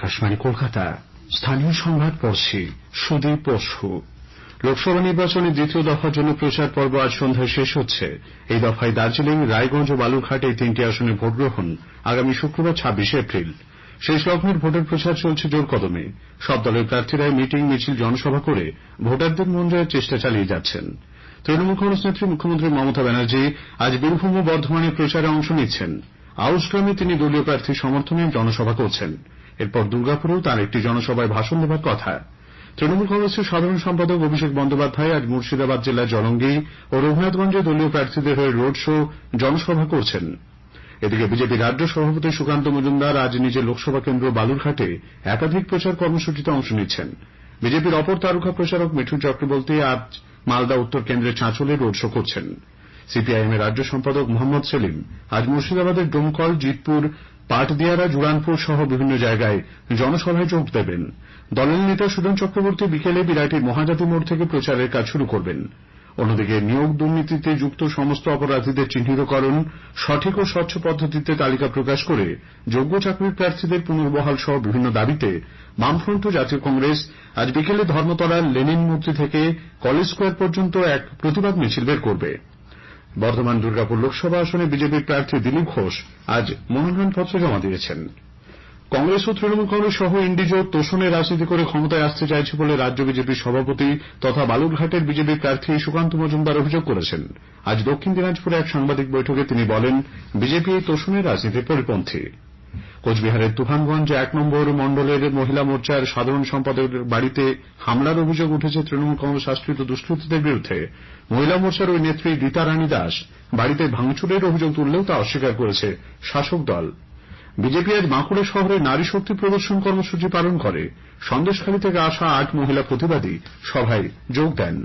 আকাশবাণী কলকাতা। স্থানীয় সংবাদ পড়ছি সুদীপ বসু। লোকসভা নির্বাচনে দ্বিতীয় দফার জন্য প্রচার পর্ব আজ সন্ধ্যায় শেষ হচ্ছে। এই দফায় দার্জিলিং, রায়গঞ্জ ও বালুরঘাট এই তিনটি আসনে ভোট গ্রহণ আগামী শুক্রবার ২৬ এপ্রিল। শেষ লগ্নের ভোটের প্রচার চলছে জোর কদমে। সব দলের প্রার্থীরাই মিটিং, মিছিল, জনসভা করে ভোটারদের মন জয়ের চেষ্টা চালিয়ে যাচ্ছেন। তৃণমূল কংগ্রেস নেত্রী মুখ্যমন্ত্রী মমতা ব্যানার্জি আজ বীরভূম ও বর্ধমানে প্রচারে অংশ নিচ্ছেন। আউশগ্রামে তিনি দলীয় প্রার্থীর সমর্থনে জনসভা করছেন। এরপর দুর্গাপুরেও তাঁর একটি জনসভায় ভাষণ দেবার কথা। তৃণমূল কংগ্রেসের সাধারণ সম্পাদক অভিষেক বন্দ্যোপাধ্যায় আজ মুর্শিদাবাদ জেলার জলঙ্গি ও রঘুনাথগঞ্জে দলীয় প্রার্থীদের হয়ে রোড শো, জনসভা করছেন। এদিকে বিজেপি রাজ্য সভাপতি সুকান্ত মজুমদার আজ নিজের লোকসভা কেন্দ্র বালুরঘাটে একাধিক প্রচার কর্মসূচিতে অংশ নিচ্ছেন। বিজেপির অপর তারকা প্রচারক মিঠুন চক্রবর্তী আজ মালদা উত্তর কেন্দ্রের চাঁচলে রোড শো করছেন। সিপিআইএম এর রাজ্য সম্পাদক মোহাম্মদ সেলিম আজ মুর্শিদাবাদের ডোমকল, জিতপুর, পাটদিয়ারা, জুরানপুর সহ বিভিন্ন জায়গায় জনসভায় যোগ দেবেন। দলের নেতা সুজন চক্রবর্তী বিকেলে বিরাটির মহাজাতি মোড় থেকে প্রচারের কাজ শুরু করবেন। অন্যদিকে নিয়োগ দুর্নীতিতে যুক্ত সমস্ত অপরাধীদের চিহ্নিতকরণ, সঠিক ও স্বচ্ছ পদ্ধতিতে তালিকা প্রকাশ করে যোগ্য চাকরির প্রার্থীদের পুনর্বহাল সহ বিভিন্ন দাবিতে বামফ্রন্ট ও জাতীয় কংগ্রেস আজ বিকেলে ধর্মতলার লেনিন মূর্তি থেকে কলেজ স্কোয়ার পর্যন্ত এক প্রতিবাদ মিছিল বের করবে। বর্ধমান দুর্গাপুর লোকসভা আসনে বিজেপির প্রার্থী দিলীপ ঘোষ আজ মনোনয়নপত্র জমা দিয়েছেন। কংগ্রেস ও তৃণমূল কংগ্রেস সহ ইন্ডি জোট তোষণের রাজনীতি করে ক্ষমতায় আসতে চাইছে বলে রাজ্য বিজেপির সভাপতি তথা বালুরঘাটের বিজেপি প্রার্থী সুকান্ত মজুমদার অভিযোগ করেছেন। আজ দক্ষিণ দিনাজপুরে এক সাংবাদিক বৈঠকে তিনি বলেন, বিজেপি এই তোষণের রাজনীতির পরিপন্থী। কোচবিহারের তুফানগঞ্জ ১ নম্বর মন্ডলের মহিলা মোর্চার সাধারণ সম্পাদকের বাড়িতে হামলার অভিযোগ উঠেছে তৃণমূল কংগ্রেস আশ্রিত দুষ্কৃতীদের বিরুদ্ধে। মহিলা মোর্চার ওই নেত্রী রীতা রানী দাস বাড়িতে ভাঙচুরের অভিযোগ তুললেও তা অস্বীকার করেছে শাসক দল। বিজেপি আজ বাঁকুড়া শহরে নারী শক্তি প্রদর্শন কর্মসূচি পালন করে। সন্দেশখালী থেকে আসা ৮ মহিলা প্রতিবাদী সভায় যোগ দেন।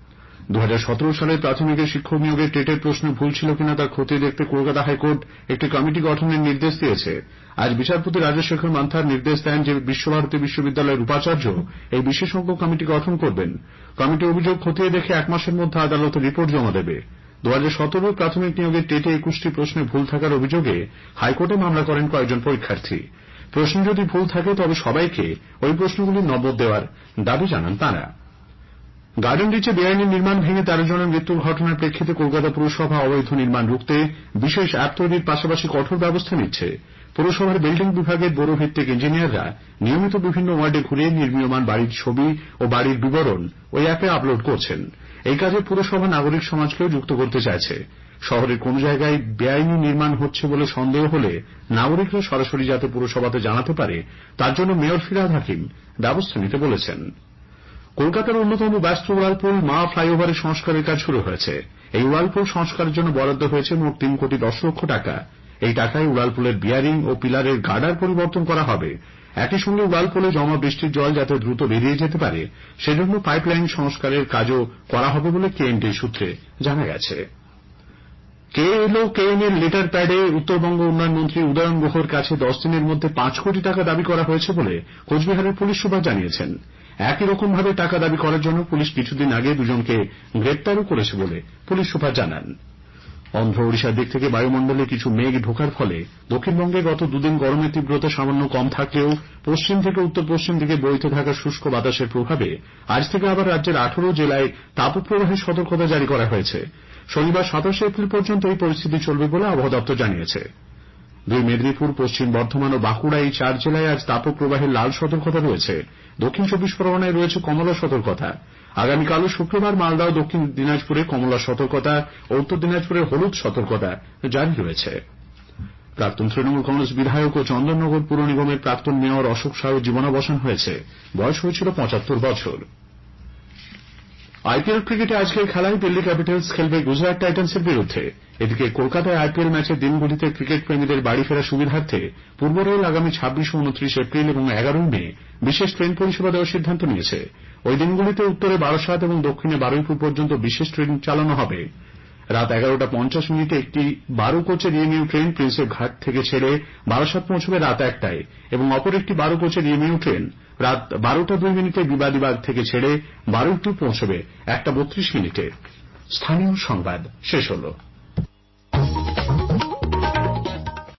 ২০১৭ সালে প্রাথমিকের শিক্ষক নিয়োগের টেটের প্রশ্ন ভুল ছিল কিনা তা খতিয়ে দেখতে কলকাতা হাইকোর্ট একটি কমিটি গঠনের নির্দেশ দিয়েছে। আজ বিচারপতি রাজশেখর মান্থার নির্দেশ দেন যে বিশ্বভারতী বিশ্ববিদ্যালয়ের উপাচার্য এই বিশেষজ্ঞ কমিটি গঠন করবেন। কমিটি অভিযোগ খতিয়ে দেখে ১ মাসের মধ্যে আদালতে রিপোর্ট জমা দেবে। ২০১৭ প্রাথমিক নিয়োগের টেটে ২১টি প্রশ্নে ভুল থাকার অভিযোগে হাইকোর্টে মামলা করেন কয়েকজন পরীক্ষার্থী। প্রশ্ন যদি ভুল থাকে তবে সবাইকে ওই প্রশ্নগুলির নম্বর দেওয়ার দাবি জানান তাঁরা। গার্ডেন রিচে বেআইনি নির্মাণ ভেঙে ১৩ জনের মৃত্যুর ঘটনার প্রেক্ষিতে কলকাতা পুরসভা অবৈধ নির্মাণ রুখতে বিশেষ অ্যাপ তৈরির পাশাপাশি কঠোর ব্যবস্থা নিচ্ছে। পুরসভার বিল্ডিং বিভাগের ব্যুরো ভিত্তিক ইঞ্জিনিয়াররা নিয়মিত বিভিন্ন ওয়ার্ডে ঘুরে নির্মীয়মান বাড়ির ছবি ও বাড়ির বিবরণ ওই অ্যাপে আপলোড করছেন। এই কাজে পুরসভা নাগরিক সমাজকেও যুক্ত করতে চাইছে। শহরের কোন জায়গায় বেআইনি নির্মাণ হচ্ছে বলে সন্দেহ হলে নাগরিকরা সরাসরি যাতে পুরসভাতে জানাতে পারে তার জন্য মেয়র ফিরহাদ হাকিম ব্যবস্থা নিতে বলেছেন। কলকাতার অন্যতম ব্যস্ত উড়ালপুল মা ফ্লাইওভারের সংস্কারের কাজ শুরু হয়েছে। এই উড়ালপুল সংস্কারের জন্য বরাদ্দ হয়েছে মোট ৩ কোটি ১০ লক্ষ টাকা। এই টাকায় উড়ালপুলের বিয়ারিং ও পিলারের গার্ডার পরিবর্তন করা হবে। একই সঙ্গে উড়ালপুলে জমা বৃষ্টির জল যাতে দ্রুত বেরিয়ে যেতে পারে সেজন্য পাইপলাইন সংস্কারের কাজও করা হবে বলে কেএনডি সূত্রে জানা গেছে। কেএলও-কেএন এর লেটার প্যাডে উত্তরবঙ্গ উন্নয়ন মন্ত্রী উদয়ন গুহর কাছে ১০ দিনের মধ্যে ৫ কোটি টাকা দাবি করা হয়েছে বলে কোচবিহারের পুলিশ সুপার জানিয়েছেন। একই রকমভাবে টাকা দাবি করার জন্য পুলিশ কিছুদিন আগে দুজনকে গ্রেপ্তারও করেছে বলে পুলিশ সুপার জানান। অন্ধ্র ওড়িশার দিক থেকে বায়ুমণ্ডলে কিছু মেঘ ঢোকার ফলে দক্ষিণবঙ্গে গত দুদিন গরমের তীব্রতা সামান্য কম থাকলেও পশ্চিম থেকে উত্তর পশ্চিম দিকে বইতে থাকা শুষ্ক বাতাসের প্রভাবে আজ থেকে আবার রাজ্যের ১৮ জেলায় তাপপ্রবাহের সতর্কতা জারি করা হয়েছে। শনিবার ২৭ এপ্রিল পর্যন্ত এই পরিস্থিতি চলবে বলে আবহাওয়া দপ্তর জানিয়েছে। দুই মেদিনীপুর, পশ্চিম বর্ধমান ও বাঁকুড়া এই ৪ জেলায় আজ তাপপ্রবাহের লাল সতর্কতা রয়েছে। দক্ষিণ ২৪ পরগনায় রয়েছে কমলা সতর্কতা। আগামীকালও শুক্রবার মালদা ও দক্ষিণ দিনাজপুরে কমলা সতর্কতা ও উত্তর দিনাজপুরে হলুদ সতর্কতা জারি রয়েছে। প্রাক্তন তৃণমূল কংগ্রেস বিধায়ক ও চন্দননগর পুর নিগমের প্রাক্তন মেয়র অশোক সাহুর জীবনাবসান হয়েছে। বয়স হয়েছিল ৭৫ বছর। আইপিএল ক্রিকেটে আজকের খেলায় দিল্লি ক্যাপিটালস খেলবে গুজরাট টাইটান্সের বিরুদ্ধে। এদিকে কলকাতায় আইপিএল ম্যাচের দিনগুলিতে ক্রিকেট প্রেমীদের বাড়ি ফেরার সুবিধার্থে পূর্ব রেল আগামী ২৬ ও ২৯ এপ্রিল এবং ১১ মে বিশেষ ট্রেন পরিষেবা দেওয়ার সিদ্ধান্ত নিয়েছে। ওই দিনগুলিতে উত্তরে বারাসাত এবং দক্ষিণে বারুইপুর পর্যন্ত বিশেষ ট্রেন চালানো হবে। রাত ১১:৫০ একটি ১২ কোচের ইএমইউ ট্রেন প্রিন্সেপ ঘাট থেকে ছেড়ে বারাসাত পৌঁছবে রাত ১টায় এবং অপর একটি ১২ কোচের ইএমইউ ট্রেন রাত ১২:০২ বিবাদীবাগ থেকে ছেড়ে বারুইপুর পৌঁছবে ১:৩২। স্থানীয় সংবাদ শেষ হল।